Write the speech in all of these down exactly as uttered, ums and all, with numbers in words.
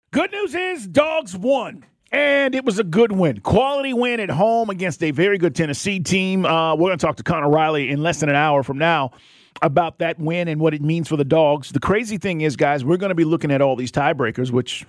Good news is Dogs won, and it was a good win. Quality win at home against a very good Tennessee team. Uh, we're going to talk to Connor Riley in less than an hour from now about that win and what it means for the Dogs. The crazy thing is, guys, we're going to be looking at all these tiebreakers, which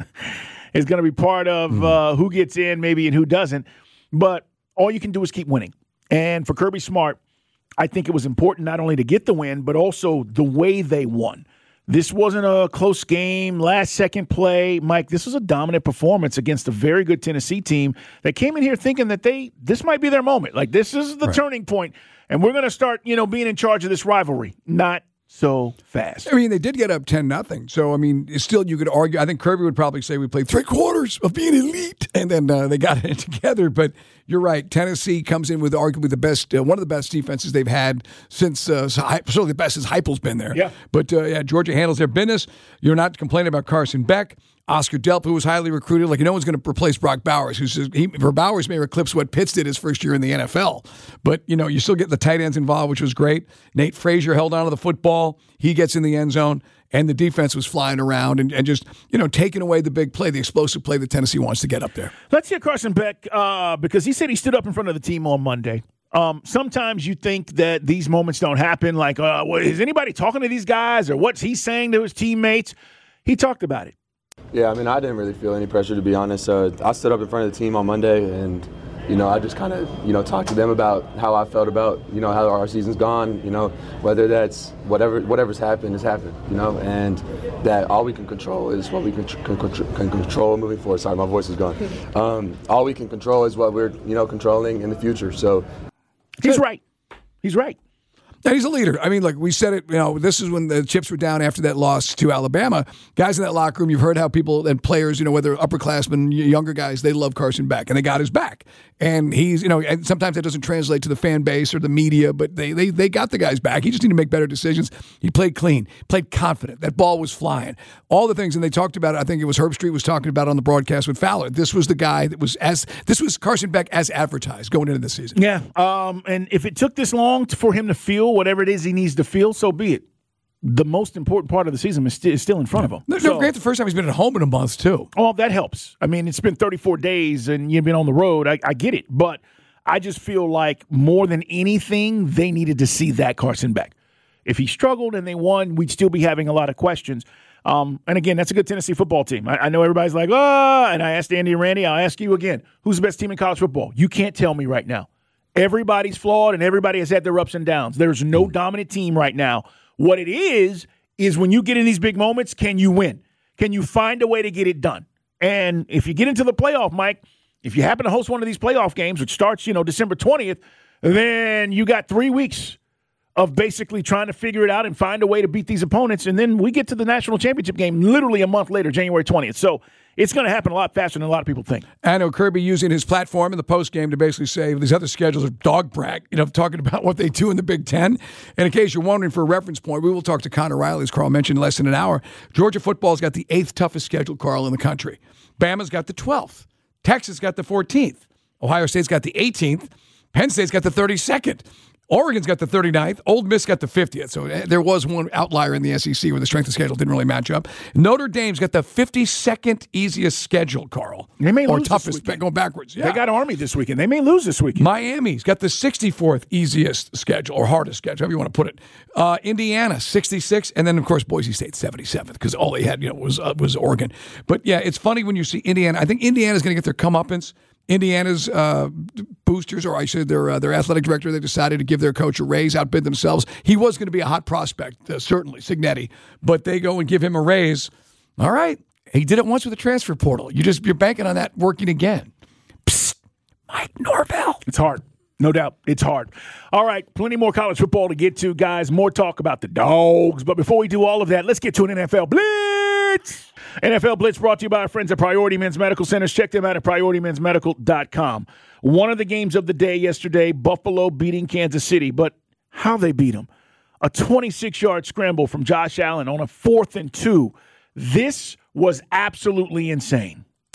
is going to be part of uh, who gets in maybe and who doesn't. But all you can do is keep winning. And for Kirby Smart, I think it was important not only to get the win, but also the way they won. This wasn't a close game, last-second play. Mike, this was a dominant performance against a very good Tennessee team that came in here thinking that they this might be their moment. Like, this is the right. turning point, and we're going to start, you know, being in charge of this rivalry. Not so fast. I mean, they did get up ten nothing. So, I mean, still you could argue. I think Kirby would probably say we played three quarters of being elite, and then uh, they got it together. But you're right. Tennessee comes in with arguably the best, uh, one of the best defenses they've had since, uh, certainly the best since Heupel's been there. Yeah. But, uh, yeah, Georgia handles their business. You're not complaining about Carson Beck. Oscar Delp, who was highly recruited, like no one's going to replace Brock Bowers, who's he, for Bowers may eclipse what Pitts did his first year in the N F L. But, you know, you still get the tight ends involved, which was great. Nate Frazier held on to the football. He gets in the end zone, and the defense was flying around and, and just, you know, taking away the big play, the explosive play that Tennessee wants to get up there. Let's hear Carson Beck, uh, because he said he stood up in front of the team on Monday. Um, sometimes you think that these moments don't happen. Like, uh, well, is anybody talking to these guys, or what's he saying to his teammates? He talked about it. Yeah, I mean, I didn't really feel any pressure, to be honest. Uh, I stood up in front of the team on Monday, and, you know, I just kind of, you know, talked to them about how I felt about, you know, how our season's gone, you know, whether that's whatever, whatever's happened has happened, you know, and that all we can control is what we can, can, can control moving forward. Sorry, my voice is gone. Um, all we can control is what we're, you know, controlling in the future. So he's right. He's right. And he's a leader. I mean, like we said it, you know, this is when the chips were down after that loss to Alabama. Guys in that locker room, you've heard how people and players, you know, whether upperclassmen, younger guys, they love Carson Beck, and they got his back. And he's, you know, and sometimes that doesn't translate to the fan base or the media, but they they they got the guy's back. He just needed to make better decisions. He played clean, played confident. That ball was flying. All the things, and they talked about it. I think it was Herb Street was talking about it on the broadcast with Fowler. This was the guy that was as, this was Carson Beck as advertised going into the season. Yeah. Um, and if it took this long to, for him to feel whatever it is he needs to feel, so be it. The most important part of the season is, st- is still in front of him. No, so, no, great. The first time he's been at home in a month, too. Oh, that helps. I mean, it's been thirty-four days and you've been on the road. I, I get it. But I just feel like more than anything, they needed to see that Carson Beck. If he struggled and they won, we'd still be having a lot of questions. Um, and again, that's a good Tennessee football team. I, I know everybody's like, oh, and I asked Andy and Randy, I'll ask you again, who's the best team in college football? You can't tell me right now. Everybody's flawed and everybody has had their ups and downs. There's no dominant team right now. What it is, is when you get in these big moments, can you win? Can you find a way to get it done? And if you get into the playoff, Mike, if you happen to host one of these playoff games, which starts, you know, December twentieth, then you got three weeks of basically trying to figure it out and find a way to beat these opponents. And then we get to the national championship game literally a month later, January twentieth. So it's going to happen a lot faster than a lot of people think. I know Kirby using his platform in the postgame to basically say these other schedules are dog brag, you know, talking about what they do in the Big Ten. And in case you're wondering for a reference point, we will talk to Connor Riley, as Carl mentioned, in less than an hour. Georgia football's got the eighth toughest schedule, Carl, in the country. Bama's got the twelfth. Texas got the fourteenth. Ohio State's got the eighteenth. Penn State's got the thirty-second. Oregon's got the thirty-ninth. Old Miss got the fiftieth. So there was one outlier in the S E C where the strength of schedule didn't really match up. Notre Dame's got the fifty-second easiest schedule, Carl. They may or lose toughest, this going backwards. Yeah. They got Army this weekend. They may lose this weekend. Miami's got the sixty-fourth easiest schedule, or hardest schedule, however you want to put it. Uh, Indiana, sixty-six, and then, of course, Boise State, seventy-seventh, because all they had, you know, was uh, was Oregon. But, yeah, it's funny when you see Indiana. I think Indiana's going to get their comeuppance. Indiana's uh, boosters, or I should their uh, their athletic director, they decided to give their coach a raise, outbid themselves. He was going to be a hot prospect, uh, certainly, Cignetti, but they go and give him a raise. All right, he did it once with the transfer portal. You just you're banking on that working again. Psst, Mike Norvell. It's hard. No doubt. It's hard. All right, plenty more college football to get to, guys. More talk about the Dogs. But before we do all of that, let's get to an N F L Blitz. N F L Blitz brought to you by our friends at Priority Men's Medical Centers. Check them out at priority men's medical dot com. One of the games of the day yesterday, Buffalo beating Kansas City. But how they beat them. A twenty-six-yard scramble from Josh Allen on a fourth and two. This was absolutely insane.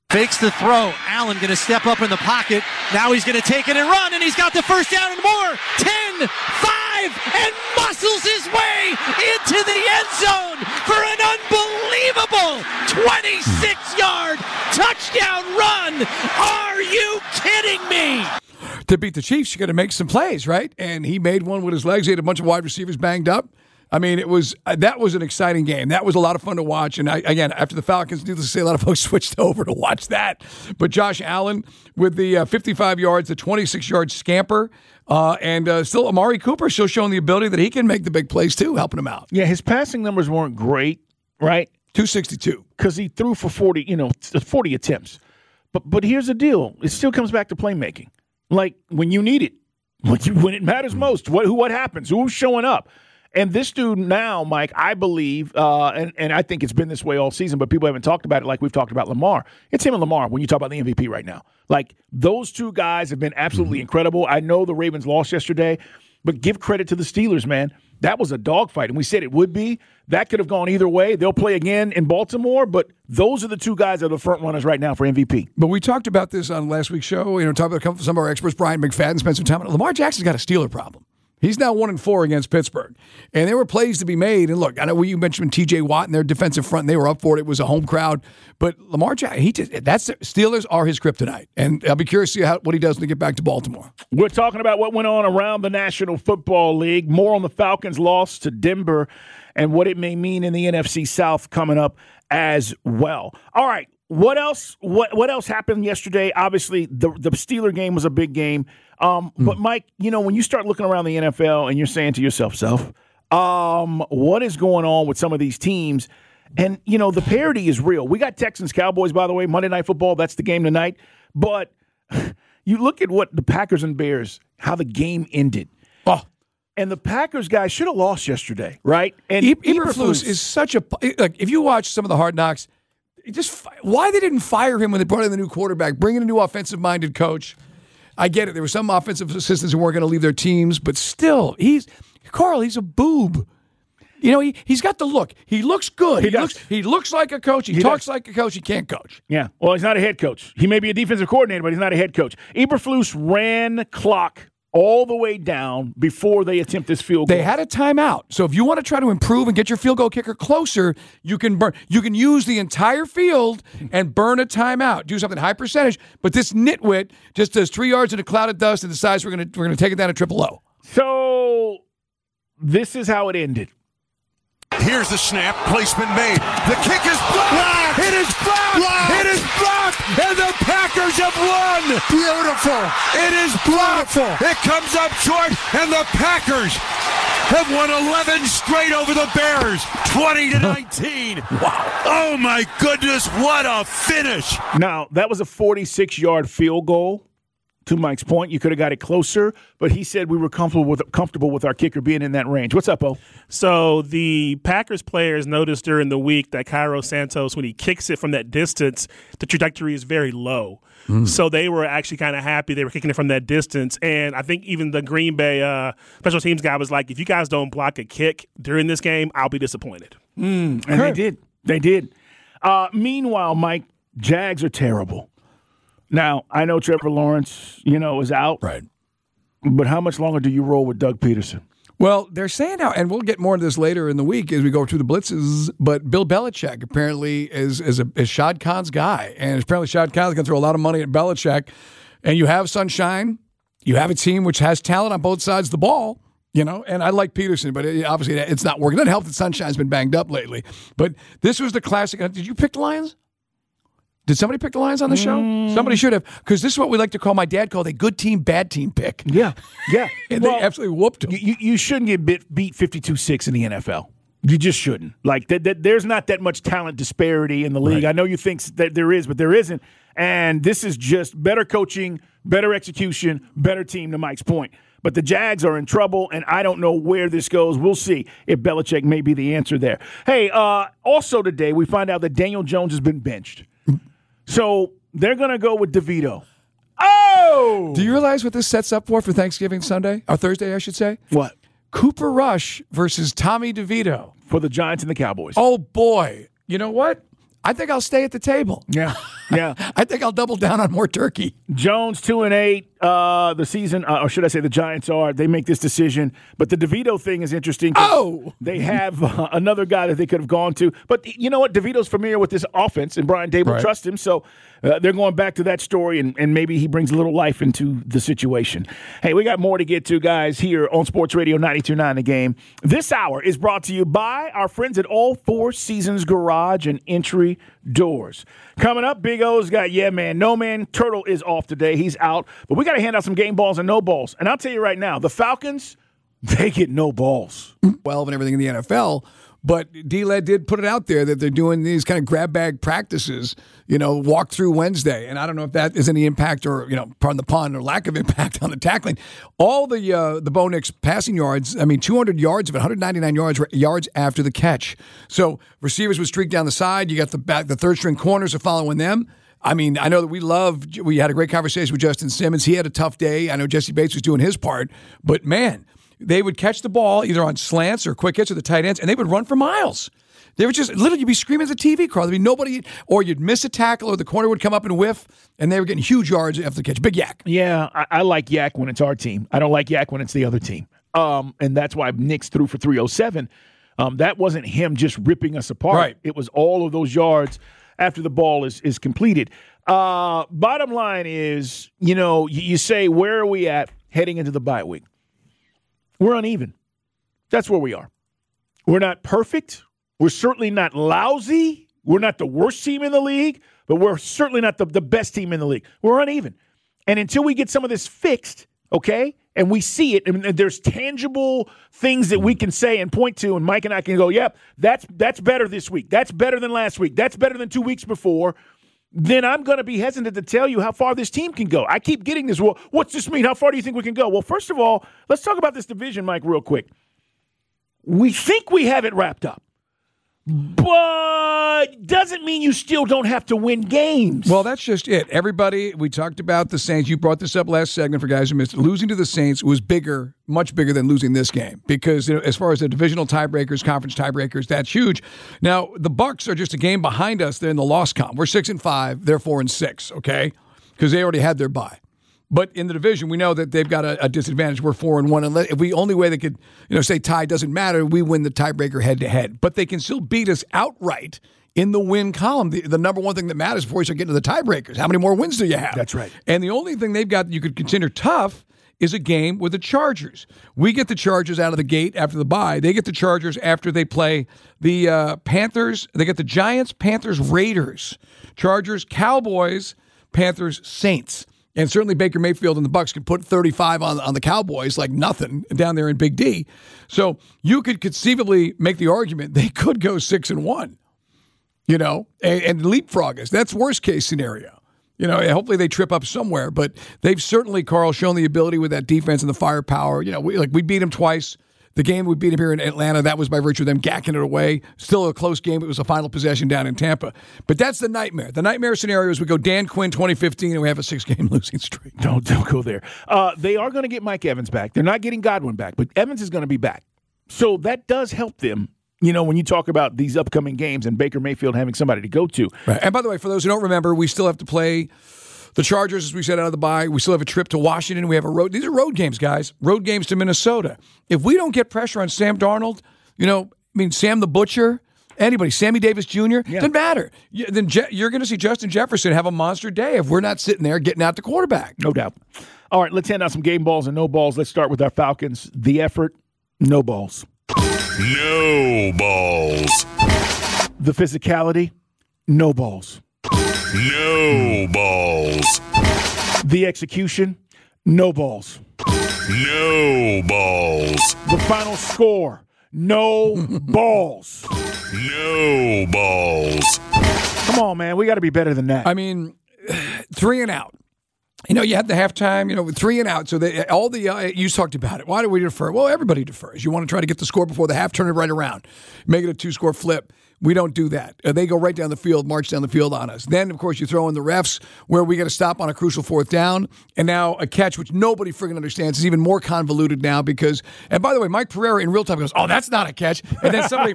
Fakes the throw. Allen going to step up in the pocket. Now he's going to take it and run, and he's got the first down and more. ten, five, and muscles his way into the end zone for an unbelievable twenty-six-yard touchdown run. Are you kidding me? To beat the Chiefs, you got to make some plays, right? And he made one with his legs. He had a bunch of wide receivers banged up. I mean, it was uh, that was an exciting game. That was a lot of fun to watch. And I, again, after the Falcons, needless to say, a lot of folks switched over to watch that. But Josh Allen with the uh, fifty-five yards, the twenty-six-yard scamper, uh, and uh, still Amari Cooper still showing the ability that he can make the big plays too, helping him out. Yeah, his passing numbers weren't great, right? two sixty-two Because he threw for forty, you know, forty attempts. But but here's the deal: it still comes back to playmaking. Like when you need it, when, you, when it matters most, what who what happens? Who's showing up? And this dude now, Mike, I believe, uh, and, and I think it's been this way all season, but people haven't talked about it like we've talked about Lamar. It's him and Lamar when you talk about the M V P right now. Like, those two guys have been absolutely mm-hmm. incredible. I know the Ravens lost yesterday, but give credit to the Steelers, man. That was a dogfight, and we said it would be. That could have gone either way. They'll play again in Baltimore, but those are the two guys that are the front runners right now for M V P. But we talked about this on last week's show. You know, talked about some of our experts, Brian McFadden, spent some time on it. Lamar Jackson's got a Steeler problem. He's now one and four against Pittsburgh. And there were plays to be made. And look, I know you mentioned T J Watt and their defensive front, and they were up for it. It was a home crowd. But Lamar Jackson, he just, that's Steelers are his kryptonite. And I'll be curious to see how, what he does when he get back to Baltimore. We're talking about what went on around the National Football League. More on the Falcons' loss to Denver and what it may mean in the N F C South coming up as well. All right. What else? What what else happened yesterday? Obviously, the the Steeler game was a big game. Um, mm. But Mike, you know, when you start looking around the N F L and you're saying to yourself, "Self, um, what is going on with some of these teams?" And you know, the parity is real. We got Texans Cowboys, by the way, Monday Night Football. That's the game tonight. But you look at what the Packers and Bears, how the game ended. Oh. And the Packers guys should have lost yesterday, right? And e- Eberflus is such a like. If you watch some of the Hard Knocks. Just why they didn't fire him when they brought in the new quarterback, bring in a new offensive-minded coach. I get it. There were some offensive assistants who weren't going to leave their teams, but still, he's Carl. He's a boob. You know, he he's got the look. He looks good. He, he looks he looks like a coach. He, he talks does. like a coach. He can't coach. Yeah. Well, he's not a head coach. He may be a defensive coordinator, but he's not a head coach. Eberflus ran clock all the way down before they attempt this field goal. They had a timeout. So if you want to try to improve and get your field goal kicker closer, you can burn. You can use the entire field and burn a timeout. Do something high percentage. But this nitwit just does three yards in a cloud of dust and decides we're going to we're going to take it down to triple O. So this is how it ended. Here's the snap. Placement made. The kick is blocked. It is blocked. blocked. It is blocked. And the Packers have won. Beautiful. It is blocked. Beautiful. It comes up short, and the Packers have won eleven straight over the Bears, twenty to nineteen. Wow. Oh, my goodness. What a finish. Now, that was a forty-six-yard field goal. To Mike's point, you could have got it closer, but he said we were comfortable with comfortable with our kicker being in that range. What's up, O? So the Packers players noticed during the week that Cairo Santos, when he kicks it from that distance, the trajectory is very low. Mm. So they were actually kind of happy they were kicking it from that distance. And I think even the Green Bay uh, special teams guy was like, if you guys don't block a kick during this game, I'll be disappointed. Mm, and they did. They did. Uh, meanwhile, Mike, Jags are terrible. Now, I know Trevor Lawrence, you know, is out. Right. But how much longer do you roll with Doug Peterson? Well, they're saying now, and we'll get more into this later in the week as we go through the blitzes, but Bill Belichick apparently is is, a, is Shad Khan's guy. And apparently Shad Khan's going to throw a lot of money at Belichick. And you have Sunshine. You have a team which has talent on both sides of the ball. You know, and I like Peterson, but it, obviously it's not working. It doesn't help that Sunshine's been banged up lately. But this was the classic. Did you pick the Lions? Did somebody pick the Lions on the show? Mm. Somebody should have, because this is what we like to call, my dad called a good team, bad team pick. Yeah, yeah. and well, they absolutely whooped them. You, you shouldn't get bit, beat fifty-two six in the N F L. You just shouldn't. Like, th- th- there's not that much talent disparity in the league. Right. I know you think that there is, but there isn't. And this is just better coaching, better execution, better team, to Mike's point. But the Jags are in trouble, and I don't know where this goes. We'll see if Belichick may be the answer there. Hey, uh, also today we find out that Daniel Jones has been benched. So they're going to go with DeVito. Oh! Do you realize what this sets up for for Thanksgiving Sunday? Or Thursday, I should say? What? Cooper Rush versus Tommy DeVito. For the Giants and the Cowboys. Oh, boy. You know what? I think I'll stay at the table. Yeah. Yeah. I think I'll double down on more turkey. Jones, two and eight. Uh, the season, uh, or should I say the Giants are, they make this decision. But the DeVito thing is interesting. Oh! They have uh, another guy that they could have gone to. But you know what? DeVito's familiar with this offense, and Brian Dable Right. trusts him. So uh, they're going back to that story, and, and maybe he brings a little life into the situation. Hey, we got more to get to, guys, here on Sports Radio ninety-two point nine The Game. This hour is brought to you by our friends at All Four Seasons Garage and Entry Doors. Coming up, Big O's got, yeah, man, no man. Turtle is off today. He's out. But we got to hand out some game balls and no balls. And I'll tell you right now, the Falcons, they get no balls. twelve and everything in the N F L. But D-Led did put it out there that they're doing these kind of grab bag practices, you know, walk through Wednesday. And I don't know if that is any impact or, you know, pardon the pun, or lack of impact on the tackling. All the uh, the Bo Nix passing yards, I mean, two hundred yards of it, one hundred ninety-nine yards yards after the catch. So receivers would streak down the side. You got the back, the third string corners are following them. I mean, I know that we love, we had a great conversation with Justin Simmons. He had a tough day. I know Jesse Bates was doing his part. But, man, they would catch the ball either on slants or quick hits or the tight ends, and they would run for miles. They would just, literally, you'd be screaming at the T V crowd. There'd be nobody, or you'd miss a tackle, or the corner would come up and whiff, and they were getting huge yards after the catch. Big yak. Yeah, I, I like yak when it's our team. I don't like yak when it's the other team. Um, and that's why Nix threw for three oh seven. Um, that wasn't him just ripping us apart. Right. It was all of those yards after the ball is, is completed. Uh, bottom line is, you know, you, you say, where are we at heading into the bye week? We're uneven. That's where we are. We're not perfect. We're certainly not lousy. We're not the worst team in the league, but we're certainly not the, the best team in the league. We're uneven. And until we get some of this fixed, okay, and we see it, and there's tangible things that we can say and point to, and Mike and I can go, yep, that's that's better this week. That's better than last week. That's better than two weeks before. Then I'm going to be hesitant to tell you how far this team can go. I keep getting this, well, what's this mean? How far do you think we can go? Well, first of all, let's talk about this division, Mike, real quick. We think we have it wrapped up, but doesn't mean you still don't have to win games. Well, that's just it. Everybody, we talked about the Saints. You brought this up last segment for guys who missed it. Losing to the Saints was bigger, much bigger than losing this game because, you know, as far as the divisional tiebreakers, conference tiebreakers, that's huge. Now, the Bucs are just a game behind us. They're in the loss column. We're six and five. They're four and six, okay? Because they already had their bye. But in the division, we know that they've got a, a disadvantage. We're four and one. And if we only way they could, you know, say tie doesn't matter, we win the tiebreaker head to head. But they can still beat us outright in the win column. The, the number one thing that matters before you start getting to the tiebreakers, how many more wins do you have? That's right. And the only thing they've got that you could consider tough is a game with the Chargers. We get the Chargers out of the gate after the bye. They get the Chargers after they play the uh, Panthers. They get the Giants, Panthers, Raiders, Chargers, Cowboys, Panthers, Saints. And certainly Baker Mayfield and the Bucs could put thirty-five on, on the Cowboys like nothing down there in Big D. So you could conceivably make the argument they could go six and one, you know, and, and leapfrog us. That's worst case scenario. You know, hopefully they trip up somewhere. But they've certainly, Carl, shown the ability with that defense and the firepower. You know, we, like we beat them twice. The game we beat them here in Atlanta, that was by virtue of them gacking it away. Still a close game. It was a final possession down in Tampa. But that's the nightmare. The nightmare scenario is we go Dan Quinn twenty fifteen and we have a six-game losing streak. Don't, don't go there. Uh, they are going to get Mike Evans back. They're not getting Godwin back, but Evans is going to be back. So that does help them, you know, when you talk about these upcoming games and Baker Mayfield having somebody to go to. Right. And by the way, for those who don't remember, we still have to play the Chargers, as we said, out of the bye. We still have a trip to Washington. We have a road. These are road games, guys. Road games to Minnesota. If we don't get pressure on Sam Darnold, you know, I mean, Sam the Butcher, anybody, Sammy Davis Junior, yeah. doesn't matter. You, then Je- you're going to see Justin Jefferson have a monster day if we're not sitting there getting out the quarterback. No doubt. All right, let's hand out some game balls and no balls. Let's start with our Falcons. The effort, no balls. No balls. The physicality, no balls. No balls. The execution, no balls. No balls. The final score, no balls. No balls. Come on, man. We got to be better than that. I mean, three and out. You know, you had the halftime, you know, three and out. So they, all the, uh, you talked about it. Why do we defer? Well, everybody defers. You want to try to get the score before the half, turn it right around, make it a two-score flip. We don't do that. Uh, they go right down the field, march down the field on us. Then, of course, you throw in the refs where we got to stop on a crucial fourth down. And now a catch, which nobody friggin' understands, is even more convoluted now because, and by the way, Mike Pereira in real time goes, oh, that's not a catch. And then somebody,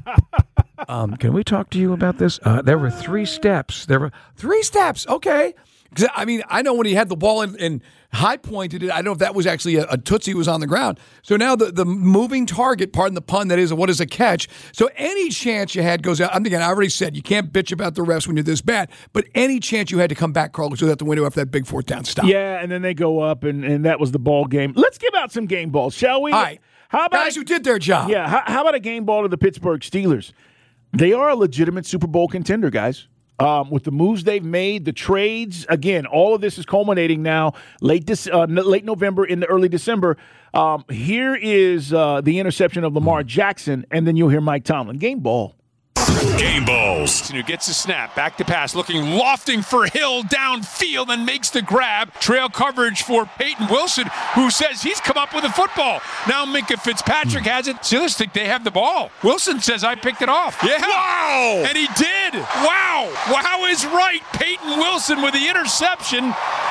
um, can we talk to you about this? Uh, there were three steps. There were three steps. Okay. Because I mean, I know when he had the ball and, and high pointed it, I don't know if that was actually a, a Tootsie was on the ground. So now the, the moving target, pardon the pun, that is, what is a catch? So any chance you had goes out. I'm thinking, I already said, you can't bitch about the refs when you're this bad, but any chance you had to come back, Carlos, was out the window after that big fourth down stop. Yeah, and then they go up, and, and that was the ball game. Let's give out some game balls, shall we? All right. How about guys who did their job. Yeah, how, how about a game ball to the Pittsburgh Steelers? They are a legitimate Super Bowl contender, guys. Um, with the moves they've made, the trades, again, all of this is culminating now, late this, uh, late November into early December. Um, here is uh, the interception of Lamar Jackson, and then you'll hear Mike Tomlin. Game ball. Game balls. Who gets the snap, back to pass, looking lofting for Hill downfield and makes the grab. Trail coverage for Peyton Wilson, who says he's come up with a football. Now Minkah Fitzpatrick has it. Steelers think they have the ball. Wilson says, I picked it off. Yeah. Wow. And he did. Wow. Wow is right. Peyton Wilson with the interception.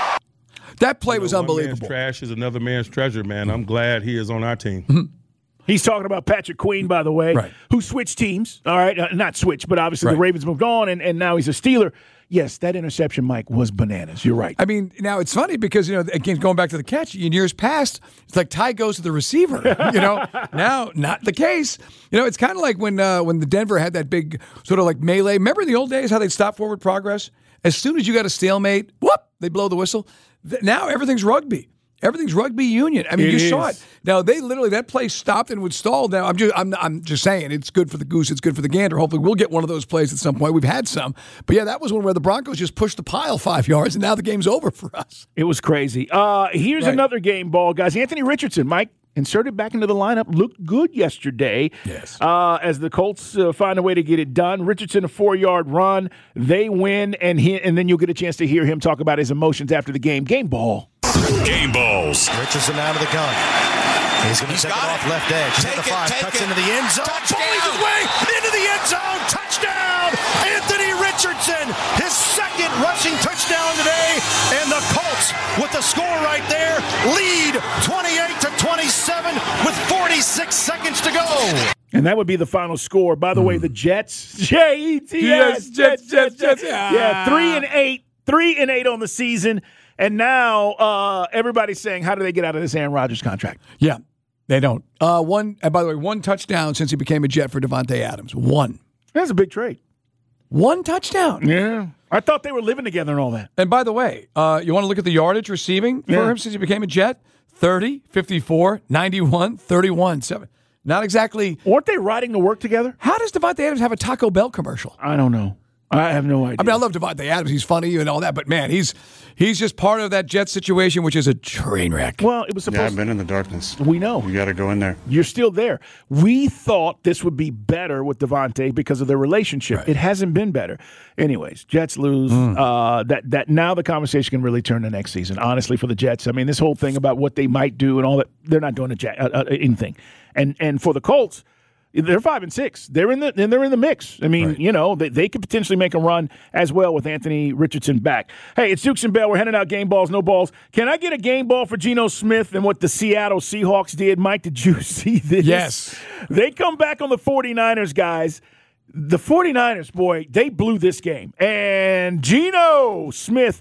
That play you know, was one unbelievable. Man's trash is another man's treasure, man. I'm glad he is on our team. He's talking about Patrick Queen, by the way, right. who switched teams. All right, uh, not switched, but obviously right. the Ravens moved on, and, and now he's a Steeler. Yes, that interception, Mike, was bananas. You're right. I mean, now it's funny because, you know, again, going back to the catch, in years past, it's like Ty goes to the receiver. You know, now not the case. You know, it's kind of like when uh, when the Denver had that big sort of like melee. Remember in the old days how they'd stop forward progress? As soon as you got a stalemate, whoop, they blow the whistle. Now everything's rugby. Everything's rugby union. I mean, It you is. saw it. Now they literally that play stopped and would stall. Now I'm just I'm I'm just saying it's good for the goose. It's good for the gander. Hopefully we'll get one of those plays at some point. We've had some, but yeah, that was one where the Broncos just pushed the pile five yards, and now the game's over for us. It was crazy. Uh, here's Right. another game ball, guys. Anthony Richardson, Mike, inserted back into the lineup, looked good yesterday. Yes. Uh, as the Colts uh, find a way to get it done. Richardson, a four-yard run. They win, and he, and then you'll get a chance to hear him talk about his emotions after the game. Game ball. Game balls. Richardson out of the gun. He's going to take it off left edge. Take the five, cuts into the end zone. Bullies his way into the end zone. Touchdown, Anthony Richardson. His second rushing touchdown today. And the Colts, with the score right there, lead twenty-eight to twenty-seven with forty-six seconds to go. And that would be the final score. By the way, the Jets, J E T S, Yes, Jets, Jets, Jets. Yeah, three and eight, three and eight on the season. And now uh, everybody's saying, how do they get out of this Aaron Rodgers contract? Yeah, they don't. Uh, one, and by the way, one touchdown since he became a Jet for Devontae Adams. One. That's a big trade. One touchdown. Yeah. I thought they were living together and all that. And by the way, uh, you want to look at the yardage receiving for Yeah. him since he became a Jet? thirty, fifty-four, ninety-one, thirty-one, seven. Not exactly. Weren't they riding to work together? How does Devontae Adams have a Taco Bell commercial? I don't know. I have no idea. I mean, I love Devontae Adams. He's funny and all that, but man, he's he's just part of that Jet situation, which is a train wreck. Well, it was Yeah, supposed I've been in the darkness. We know. You got to go in there. You're still there. We thought this would be better with Devontae because of their relationship. Right. It hasn't been better. Anyways, Jets lose. Mm. Uh, that that now the conversation can really turn to next season. Honestly, for the Jets, I mean, this whole thing about what they might do and all that, they're not doing a ja- uh, uh, anything. And and for the Colts, they're five and six. They're in the and they're in the mix. I mean, Right. you know, they, they could potentially make a run as well with Anthony Richardson back. Hey, it's Dukes and Bell. We're handing out game balls, no balls. Can I get a game ball for Geno Smith and what the Seattle Seahawks did? Mike, did you see this? Yes. They come back on the 49ers, guys. The 49ers, boy, they blew this game. And Geno Smith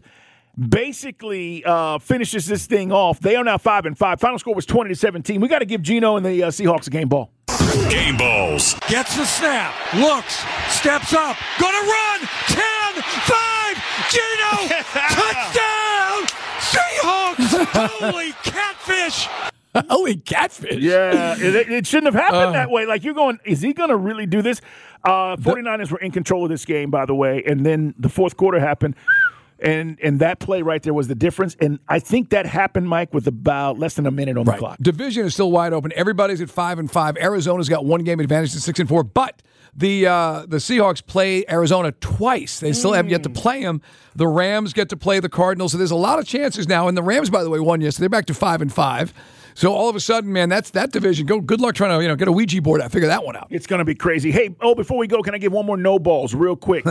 basically uh, finishes this thing off. They are now five and five. Final score was twenty to seventeen. We got to give Geno and the uh, Seahawks a game ball. Game balls. Gets the snap, looks, steps up, gonna run, ten, five, Geno, touchdown, Seahawks, holy catfish. Holy catfish. Yeah, it, it shouldn't have happened Uh, that way. Like, you're going, is he going to really do this? Uh, 49ers were in control of this game, by the way, and then the fourth quarter happened. And and that play right there was the difference. And I think that happened, Mike, with about less than a minute on the clock. Division is still wide open. Everybody's at five and five. Arizona's got one game advantage to six and four. But the uh, the Seahawks play Arizona twice. They still have yet to play them. The Rams get to play the Cardinals. So there's a lot of chances now. And the Rams, by the way, won yesterday. They're back to five and five. So all of a sudden, man, that's that division. Go. Good luck trying to you know get a Ouija board out, figure that one out. It's going to be crazy. Hey, oh, before we go, can I give one more no balls real quick?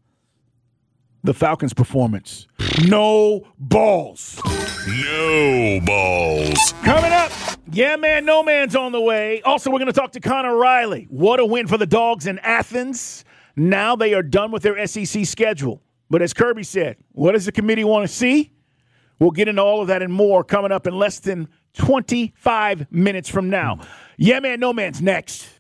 The Falcons' performance. No balls. No balls. Coming up, yeah, man, no man's on the way. Also, we're going to talk to Connor Riley. What a win for the Dogs in Athens. Now they are done with their S E C schedule. But as Kirby said, what does the committee want to see? We'll get into all of that and more coming up in less than twenty-five minutes from now. Yeah, man, no man's next.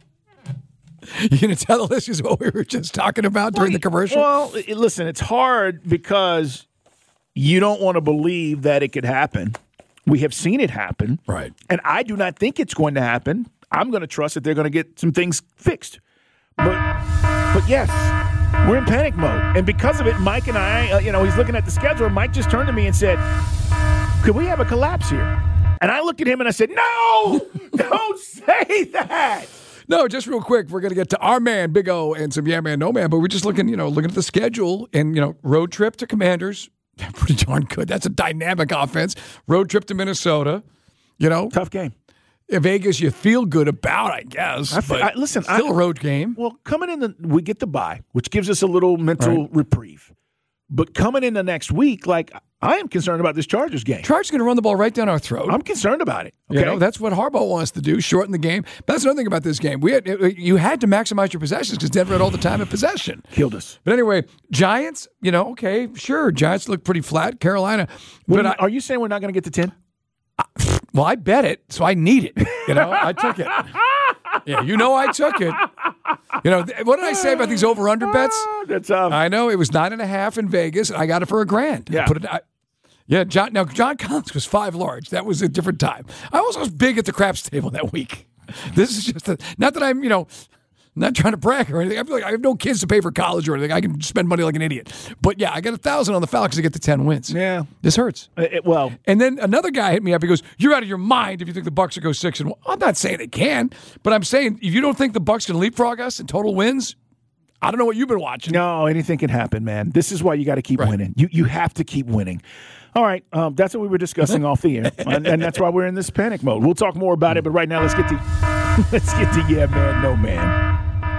You going to tell the listeners what we were just talking about during the commercial? Well, it, listen, it's hard because you don't want to believe that it could happen. We have seen it happen. Right. And I do not think it's going to happen. I'm going to trust that they're going to get some things fixed. But, but yes, we're in panic mode. And because of it, Mike and I, uh, you know, he's looking at the schedule. Mike just turned to me and said, could we have a collapse here? And I looked at him and I said, no, don't say that. No, just real quick, we're going to get to our man, Big O, and some yeah man, no man, but we're just looking, you know, looking at the schedule and, you know, road trip to Commanders. Pretty darn good. That's a dynamic offense. Road trip to Minnesota, you know. Tough game. In Vegas, you feel good about, I guess. I f- but I, listen, still I, a road game. Well, coming in, the, we get the bye, which gives us a little mental right. reprieve. But coming in the next week, like, I am concerned about this Chargers game. Chargers going to run the ball right down our throat. I'm concerned about it. Okay? You know, that's what Harbaugh wants to do, shorten the game. But that's another thing about this game. We had, you had to maximize your possessions because Denver had all the time in possession. Killed us. But anyway, Giants, you know, okay, sure. Giants look pretty flat. Carolina. But but I, I, are you saying we're not going to get to ten? I, well, I bet it, so I need it. You know, I took it. Yeah, you know I took it. You know, what did I say about these over-under bets? That's um, I know it was nine and a half in Vegas, and I got it for a grand. Yeah. Put it. I, yeah, John. Now John Collins was five large. That was a different time. I also was big at the craps table that week. This is just a, not that I'm, you know, not trying to brag or anything. I feel like I have no kids to pay for college or anything. I can spend money like an idiot. But yeah, I got a thousand on the Falcons to get to ten wins. Yeah, this hurts. Uh, it, well, and then another guy hit me up. He goes, "You're out of your mind if you think the Bucs will go six and one." I'm not saying they can, but I'm saying if you don't think the Bucs can leapfrog us in total wins, I don't know what you've been watching. No, anything can happen, man. This is why you got to keep right. winning. You you have to keep winning. All right, um, that's what we were discussing off the air, and, and that's why we're in this panic mode. We'll talk more about it, but right now let's get to let's get to yeah man, no man.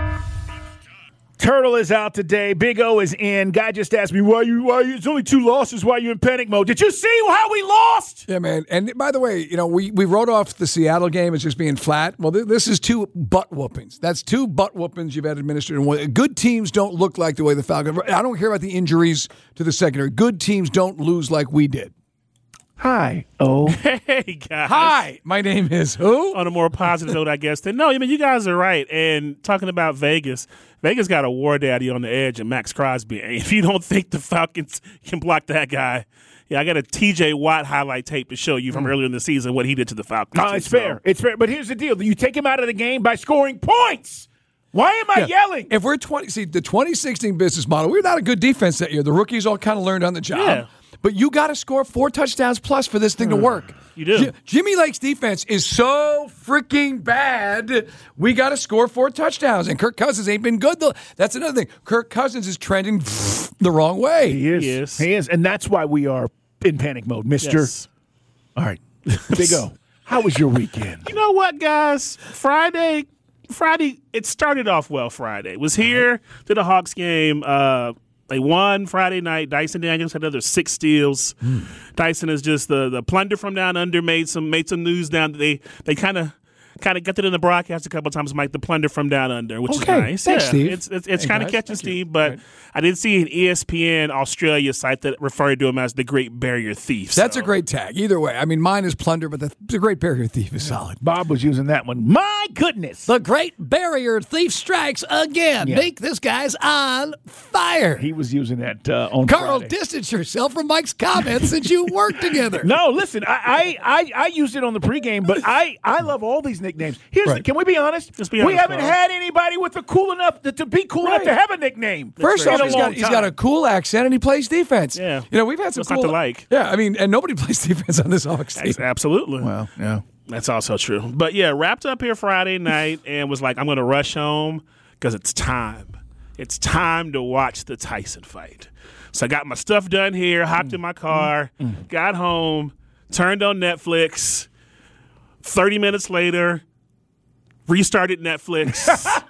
Turtle is out today. Big O is in. Guy just asked me, why you, why you, it's only two losses. Why are you in panic mode? Did you see how we lost? Yeah, man. And by the way, you know, we, we wrote off the Seattle game as just being flat. Well, th- this is two butt whoopings. That's two butt whoopings you've had administered. And good teams don't look like the way the Falcons. I don't care about the injuries to the secondary. Good teams don't lose like we did. Hi. Oh. Hey, guys. Hi. My name is who? On a more positive note, I guess. Then, no, I mean, you guys are right. And talking about Vegas, Vegas got a war daddy on the edge and Max Crosby. And if you don't think the Falcons can block that guy, yeah, I got a T J Watt highlight tape to show you from mm. earlier in the season what he did to the Falcons. No, it's so. fair. It's fair. But here's the deal. You take him out of the game by scoring points. Why am I yeah. yelling? If we're twenty, see, the twenty sixteen business model, we're not a good defense that year. The rookies all kind of learned on the job. Yeah. But you got to score four touchdowns plus for this thing to work. You do. J- Jimmy Lake's defense is so freaking bad. We got to score four touchdowns. And Kirk Cousins ain't been good, though. That's another thing. Kirk Cousins is trending the wrong way. He is. He is. He is. And that's why we are in panic mode, mister. Yes. All right. Big O, how was your weekend? You know what, guys? Friday, Friday, it started off well Friday. Was here to the Hawks game. Uh, They won Friday night. Dyson Daniels had another six steals. Mm. Dyson is just the, the plunder from down under. Made some made some news down. They they kind of kind of got it in the broadcast a couple of times, Mike. The plunder from down under, which okay. is nice. Thanks, yeah, Steve. it's it's, it's hey, kind of catching Thank Steve, you. but right. I did see an E S P N Australia site that referred to him as the Great Barrier Thief. That's so. a great tag. Either way, I mean, mine is plunder, but the, the Great Barrier Thief is solid. Bob was using that one. My goodness, the Great Barrier Thief strikes again. Yeah. Nick, this guy's on fire. He was using that uh, on Carl, Friday. distance yourself from Mike's comments since you work together. No, listen, I, I I I used it on the pregame, but I I love all these nicknames. Here's Right. the, can we be honest? Just be we honest, haven't Carl. had anybody with a cool enough to, to be cool Right. enough to have a nickname. First in off, a he's long got, he's got a time. cool accent and he plays defense. Yeah. You know, we've had some What's cool. not to like? Yeah, I mean, and nobody plays defense on this Hawks team. Absolutely. Well, yeah. That's also true. But yeah, wrapped up here Friday night and was like, I'm going to rush home because it's time. It's time to watch the Tyson fight. So I got my stuff done here, hopped mm. in my car, mm. got home, turned on Netflix, thirty minutes later, restarted Netflix.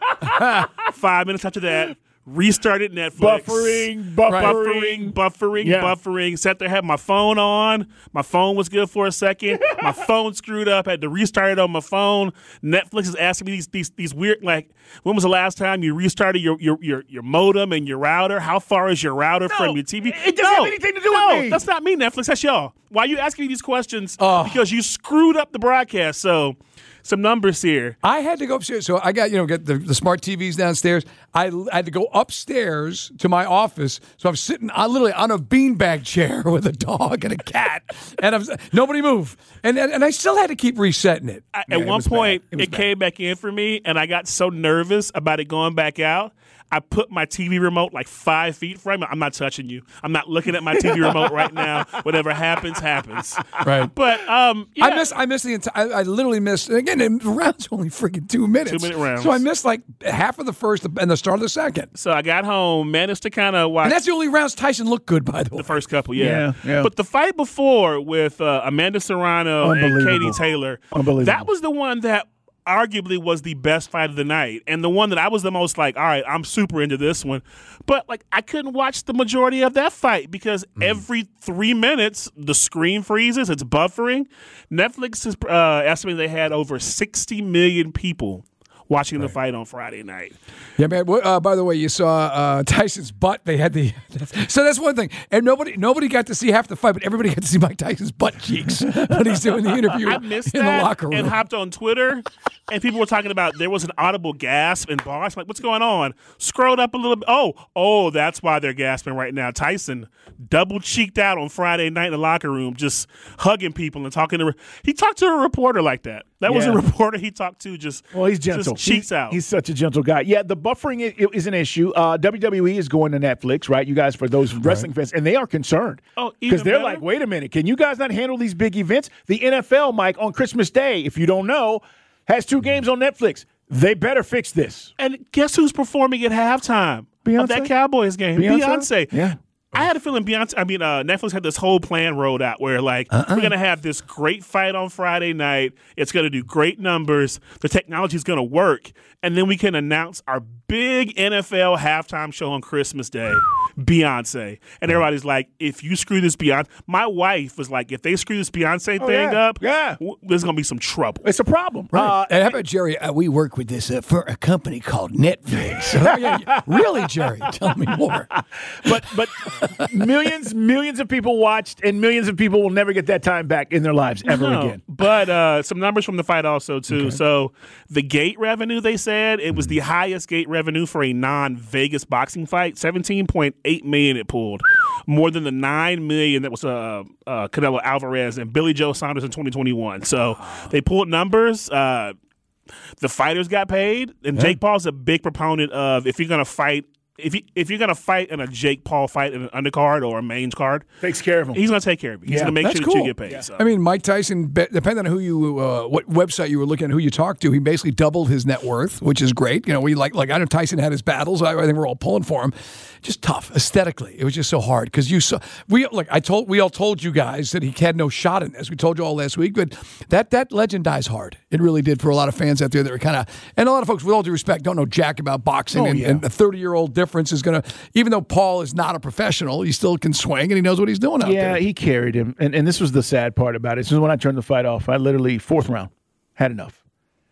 Five minutes after that, restarted Netflix. Buffering, buffering, buffering, buffering, yeah. buffering. Sat there, had my phone on. My phone was good for a second. My phone screwed up. Had to restart it on my phone. Netflix is asking me these these these weird, like, when was the last time you restarted your your your, your modem and your router? How far is your router No, from your T V? it doesn't no, have anything to do no, with me. that's not me, Netflix. That's y'all. Why are you asking me these questions? Oh. Because you screwed up the broadcast. So, some numbers here. I had to go upstairs. So I got, you know, get the, the smart T Vs downstairs. I, I had to go upstairs to my office. So I'm sitting on, literally on a beanbag chair with a dog and a cat. and I'm, nobody moved. And, and and I still had to keep resetting it. I, Yeah, at it one was point, bad. it, It was came back in for me, and I got so nervous about it going back out. I put my T V remote like five feet from me. I'm not touching you. I'm not looking at my T V remote right now. Whatever happens, happens. Right. But um, yeah. I miss I missed the entire. I, I literally missed. And again, the rounds only freaking two minutes. Two-minute rounds. So I missed like half of the first and the start of the second. So I got home, managed to kind of watch And that's the only rounds Tyson looked good, by the way. the first couple, yeah. Yeah, yeah. But the fight before with uh, Amanda Serrano and Unbelievable. Katie Taylor, Unbelievable. that was the one that arguably was the best fight of the night, and the one that I was the most like, all right, I'm super into this one. But like, I couldn't watch the majority of that fight because Mm. every three minutes the screen freezes, it's buffering. Netflix is uh, estimating they had over sixty million people watching the fight on Friday night. Yeah, man. Uh, by the way, you saw uh, Tyson's butt. They had the so that's one thing, and nobody nobody got to see half the fight, but everybody got to see Mike Tyson's butt cheeks when he's doing the interview I missed in that the locker room. and hopped on Twitter, and people were talking about there was an audible gasp in bars. I'm like, what's going on? Scrolled up a little bit. Oh, oh, that's why they're gasping right now. Tyson double cheeked out on Friday night in the locker room, just hugging people and talking to. He talked to a reporter like that. That was a Yeah. reporter he talked to. Just Well, he's gentle. just cheeks he's, out. He's such a gentle guy. Yeah, the buffering is, is an issue. Uh, W W E is going to Netflix, right? You guys, for those wrestling fans, and they are concerned. Oh, even because they're better? like, wait a minute, can you guys not handle these big events? The N F L, Mike, on Christmas Day, if you don't know, has two games on Netflix. They better fix this. And guess who's performing at halftime of that Beyonce? Cowboys game? Beyonce? Beyonce. Yeah. I had a feeling Beyonce. I mean, uh, Netflix had this whole plan rolled out where, like, Uh-uh. we're gonna have this great fight on Friday night. It's gonna do great numbers. The technology is gonna work, and then we can announce our big N F L halftime show on Christmas Day, Beyonce. And everybody's like, if you screw this Beyonce, my wife was like, if they screw this Beyonce Oh, thing yeah. up, Yeah. w- there's gonna be some trouble. It's a problem. Right. Uh, and how about Jerry? Uh, we work with this uh, for a company called Netflix. Oh, yeah, yeah. Really, Jerry? Tell me more. but but millions, millions of people watched, and millions of people will never get that time back in their lives ever No, again. But uh, some numbers from the fight also, too. So the gate revenue, they said, it was the highest gate revenue for a non-Vegas boxing fight. seventeen point eight million dollars it pulled. More than the nine million dollars that was uh, uh, Canelo Alvarez and Billy Joe Saunders in twenty twenty-one. So they pulled numbers. Uh, the fighters got paid. And Jake Paul's a big proponent of if you're going to fight, If you if you're gonna fight in a Jake Paul fight in an undercard or a mains card, takes care of him. He's gonna take care of you. He's Yeah. gonna make That's sure cool. that you get paid. So. I mean, Mike Tyson, be- depending on who you, uh, what website you were looking at, who you talked to, he basically doubled his net worth, which is great. You know, we like, like I know Tyson had his battles. I, I think we're all pulling for him. Just tough aesthetically. It was just so hard because you saw we like I told we all told you guys that he had no shot in this. We told you all last week, but that that legend dies hard. It really did for a lot of fans out there that were kind of, and a lot of folks, with all due respect, don't know jack about boxing, Oh, and, yeah. and a thirty year old difference is going to, even though Paul is not a professional, he still can swing and he knows what he's doing out Yeah, there. he carried him. And, and this was the sad part about it. This is when I turned the fight off. I literally, fourth round, had enough.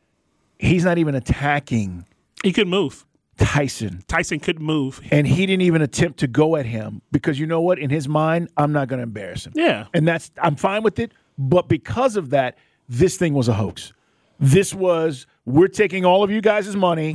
He's not even attacking He could move. Tyson. Tyson could move. And he didn't even attempt to go at him because you know what? In his mind, I'm not going to embarrass him. Yeah. And that's, I'm fine with it. But because of that, this thing was a hoax. This was, we're taking all of you guys' money.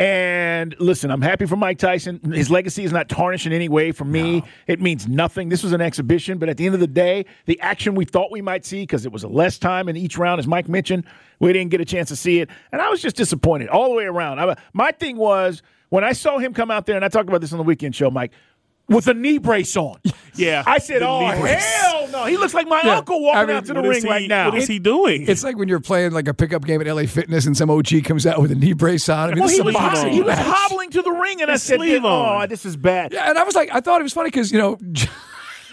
And listen, I'm happy for Mike Tyson. His legacy is not tarnished in any way. For me, it means nothing. This was an exhibition. But at the end of the day, the action we thought we might see, because it was a less time in each round, as Mike mentioned, we didn't get a chance to see it. And I was just disappointed all the way around. I, my thing was, when I saw him come out there, and I talked about this on the weekend show, Mike, with a knee brace on. Yeah. I said, The oh, knee brace. hell no. He looks like my Yeah. uncle walking I mean, out to the What ring is he- right now. What is he doing? It's like when you're playing like a pickup game at L A Fitness and some O G comes out with a knee brace on. I mean, Well, this he is a was, boxing he was match. hobbling to the ring, and I His said, sleeve oh, on. this is bad. Yeah, and I was like, I thought it was funny because, you know,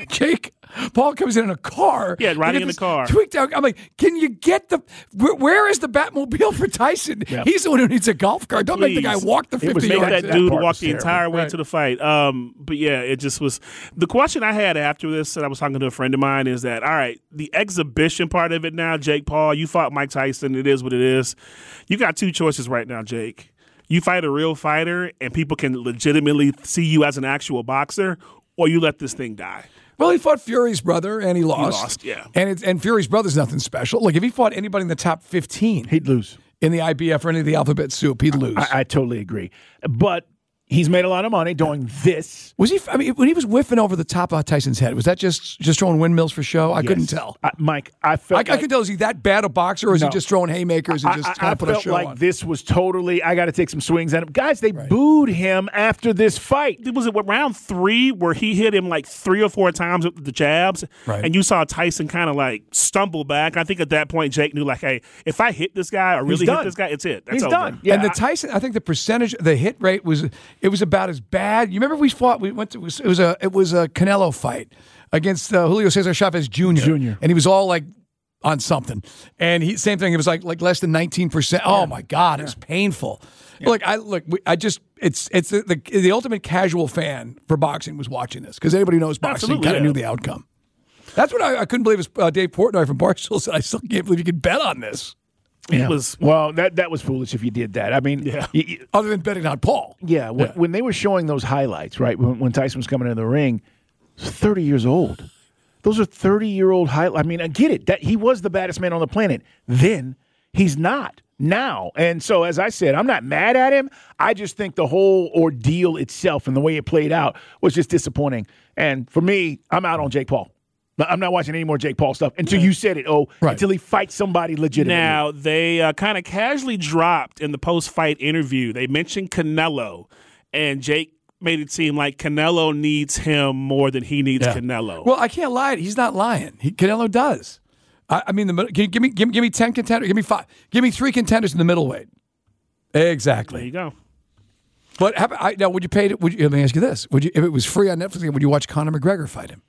Jake Paul comes in in a car. Yeah, riding in this the car. Tweaked out. I'm like, can you get the? Where, where is the Batmobile for Tyson? Yep. He's the one who needs a golf cart. Don't Please. make the guy walk the It was fifty Make yards. that That dude part walk was the terrible. entire way Right. to the fight. Um, but yeah, it just was. The question I had after this, and I was talking to a friend of mine, is that all right? The exhibition part of it now, Jake Paul, you fought Mike Tyson. It is what it is. You got two choices right now, Jake. You fight a real fighter, and people can legitimately see you as an actual boxer, or you let this thing die. Well, he fought Fury's brother, and he lost. lost, yeah. And it's, and Fury's brother's nothing special. Like, if he fought anybody in the top fifteen He'd lose. in the I B F or any of the alphabet soup, he'd lose. I, I totally agree. But he's made a lot of money doing this. was he? I mean, when he was whiffing over the top of Tyson's head, was that just just throwing windmills for show? I couldn't Yes. tell. I, Mike, I I, felt I like, couldn't tell. Is he that bad a boxer, or is No. he just throwing haymakers and I, just I, trying I to put a felt show like on? this was totally, I got to take some swings at him. Guys, they booed him after this fight. It was it round three where he hit him like three or four times with the jabs, Right. and you saw Tyson kind of like stumble back. I think at that point Jake knew like, hey, if I hit this guy or really hit done. this guy, it's it. That's He's over. done. Yeah, and the I- Tyson, I think the percentage, the hit rate was it was about as bad. You remember we fought? We went to it was, it was a it was a Canelo fight against uh, Julio Cesar Chavez Junior Junior. and he was all like on something, and he same thing. It was like like less than nineteen percent. Oh my God, it was painful. Look, I look, we, I just it's it's the, the the ultimate casual fan for boxing was watching this because anybody who knows boxing Absolutely, kind of yeah. knew the outcome. That's what I, I couldn't believe is uh, Dave Portnoy from Barstool said. I still can't believe you could bet on this. Yeah. It was Well, that that was foolish if you did that. I mean, Yeah. y- y- Other than betting on Paul. yeah, when, Yeah. when they were showing those highlights, right, when, when Tyson was coming into the ring, he was thirty years old. Those are thirty-year-old highlights. I mean, I get it. That he was the baddest man on the planet. Then he's not now. And so, as I said, I'm not mad at him. I just think the whole ordeal itself and the way it played out was just disappointing. And for me, I'm out on Jake Paul. I'm not watching any more Jake Paul stuff until you said it, oh, Right. until he fights somebody legitimately. Now, they uh, kind of casually dropped in the post-fight interview. They mentioned Canelo, and Jake made it seem like Canelo needs him more than he needs Yeah. Canelo. Well, I can't lie. He's not lying. He, Canelo does. I, I mean, the middle- give, give me give, me- give me ten contenders. Give me five. Give me three contenders in the middleweight. Exactly. there you go. But how, about- I, now, would you pay? To, would you, let me ask you this: Would you, if it was free on Netflix, would you watch Conor McGregor fight him?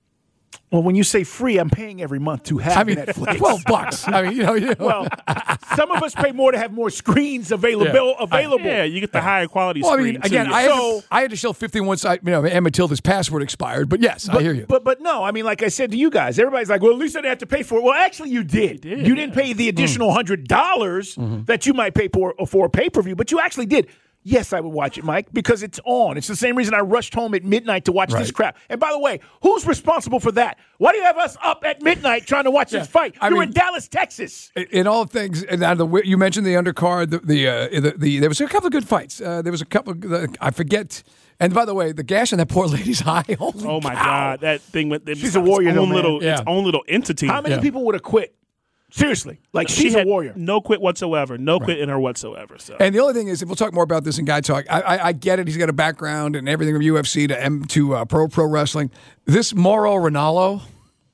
Well, when you say free, I'm paying every month to have I mean, Netflix. twelve bucks. I mean, you know, you know. Well, some of us pay more to have more screens available. Yeah. available. Yeah, you get the higher quality Well, I screen. mean, too. again, I had, So- to, I had to show fifty-one side. You know, and Matilda's password expired. But yes, I hear you. But but no, I mean, like I said to you guys, everybody's like, well, at least I didn't have to pay for it. Well, actually, you did. You, did, didn't pay the additional hundred dollars that you might pay for for a pay per view, but you actually did. Yes, I would watch it, Mike, because it's on. It's the same reason I rushed home at midnight to watch this Right. crap. And by the way, who's responsible for that? Why do you have us up at midnight trying to watch this fight? I You're mean- in Dallas, Texas. In all things, and out of the, you mentioned the undercard. The the, uh, the the there was a couple of good fights. Uh, there was a couple. Uh, I forget. And by the way, the gash on that poor lady's eye. Holy oh my cow. God, that thing went. It She's was a its warrior, own though, man. little, Yeah. its own little entity. How many Yeah. people would have quit? Seriously, like She she's had a warrior. No quit whatsoever. No quit in her whatsoever. So. And the only thing is, if we'll talk more about this in Guy Talk, I, I, I get it. He's got a background and everything from U F C to M to uh, pro pro wrestling. This Mauro Ranallo,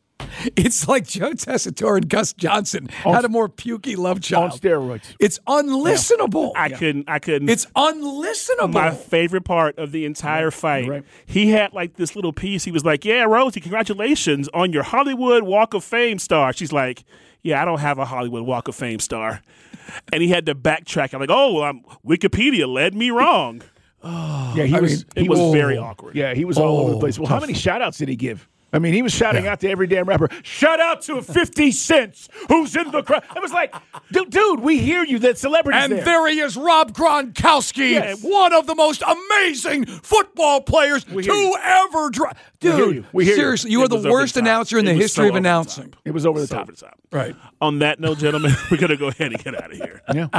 it's like Joe Tessitore and Gus Johnson had a more pukey love On child. steroids. It's unlistenable. I couldn't. I couldn't. It's unlistenable. my favorite part of the entire fight. right. He had like this little piece. He was like, "Yeah, Rosie, congratulations on your Hollywood Walk of Fame star." She's like, "Yeah, I don't have a Hollywood Walk of Fame star," and he had to backtrack. I'm like, "Oh, um, Wikipedia led me wrong." Yeah, he I was. mean, It was Oh. very awkward. Yeah, he was all over the Oh, place. Well, how many shout outs did he give? I mean, he was shouting Yeah. out to every damn rapper, shout out to fifty cents who's in the crowd. It was like, dude, dude, we hear you, that celebrity's And there. there he is, Rob Gronkowski, Yes. one of the most amazing football players hear to you. ever drive. We hear Dude, you. We hear you. seriously, you It are the was over worst the top. announcer in It the was history so of over the announcing. It was over the So top. over the top. Right. On that note, gentlemen, we're gonna go ahead and get out of here. Yeah.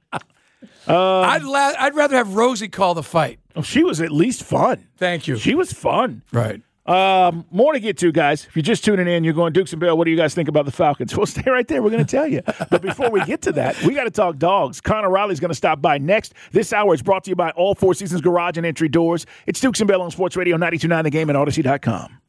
I'd, la- I'd rather have Rosie call the fight. Oh, she was at least fun. Thank you. She was fun. Right. Um, more to get to, guys. If you're just tuning in, you're going, Dukes and Bell, what do you guys think about the Falcons? Well, stay right there. We're going to tell you. But before we get to that, we got to talk dogs. Connor Riley's going to stop by next. This hour is brought to you by All Four Seasons Garage and Entry Doors. It's Dukes and Bell on Sports Radio ninety-two point nine The Game and Odyssey dot com.